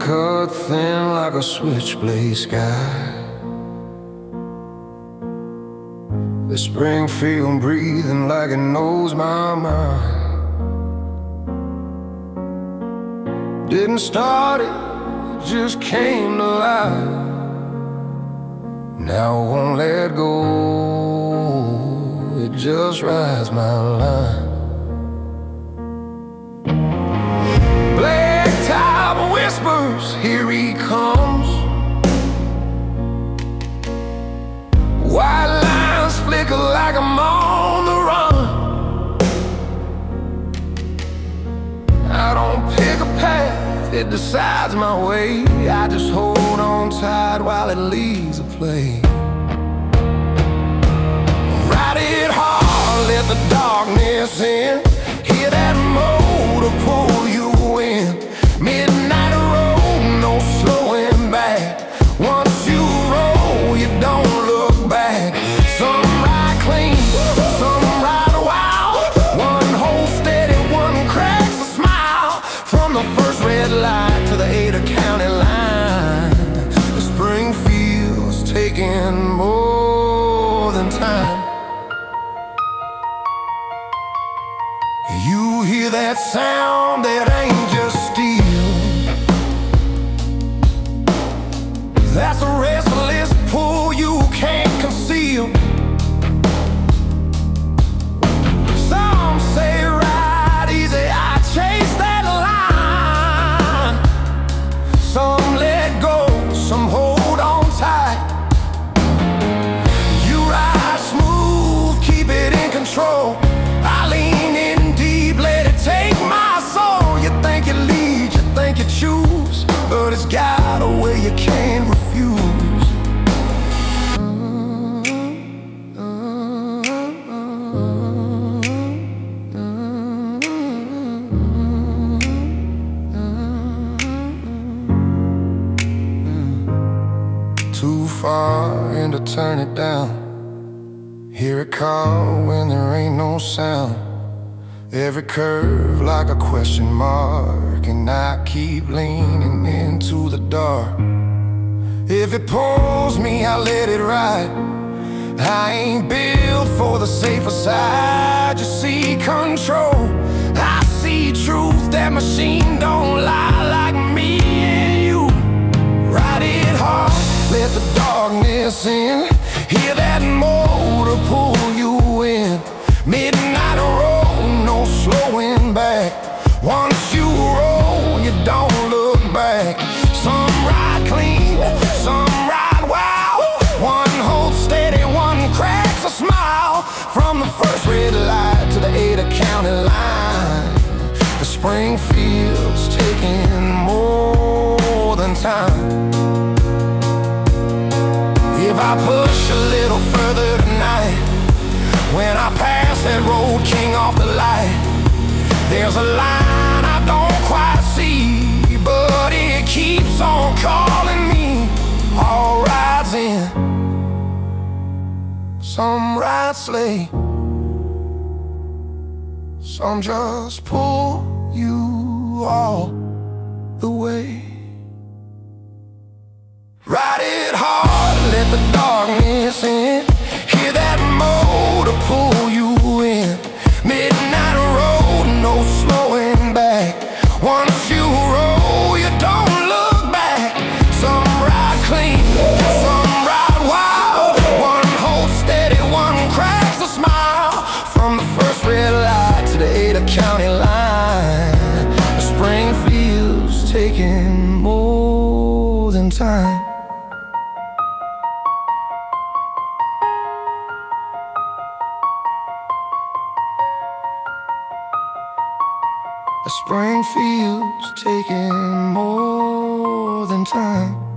cut thin like a switchblade sky. The spring field breathing like it knows my mind. Didn't start it, just came to life. Now I won't let go, it just rides my line. Black top whispers, here he comes. White lines flicker like I'm on the run. I don't pick a path, it decides my way. I just hold on tight while it leads the play. Ride it hard, let the darkness in. Hear that motor pull you in. Midnight road, no slowing back. Once you roll, you don't look back. Some ride clean, some ride wild. One hold steady, one cracks a smile. From the first red light to the Ada County line, the spring feels taking more than time. You hear that sound, that ain't just steel. That's a restless pull you can't conceal. Some say ride easy, I chase that line. Some let go, some hold on tight. You ride smooth, keep it in control. I lean in deep, let it take my soul. You think you lead, you think you choose, but it's got a way you can't refuse. Too far and to turn it down. Hear it call when there ain't no sound. Every curve like a question mark, and I keep leaning into the dark. If it pulls me, I let it ride. I ain't built for the safer side. You see control, I see truth. That machine don't lie like me and you. Ride it hard, let the darkness in. Hear that motor pull you in. Midnight road, no slowing back. Once you roll, you don't look back. Some ride clean, some ride wild. One holds steady, one cracks a smile. From the first red light to the Ada County line, the spring feels taking more than time. If I push a little further tonight, when I pass that road king off the light, there's a line I don't quite see, but it keeps on calling me. All rides in, some ride sleigh, some just pull you all the way. Ride it hard, let the darkness in. Hear that motor pull you in. Midnight road, no slowing back. Once you roll, you don't look back. Some ride clean, some ride wild. One holds steady, one cracks a smile. From the first red light to the Ada County line, the spring feels taking more than time. The spring feels taking more than time.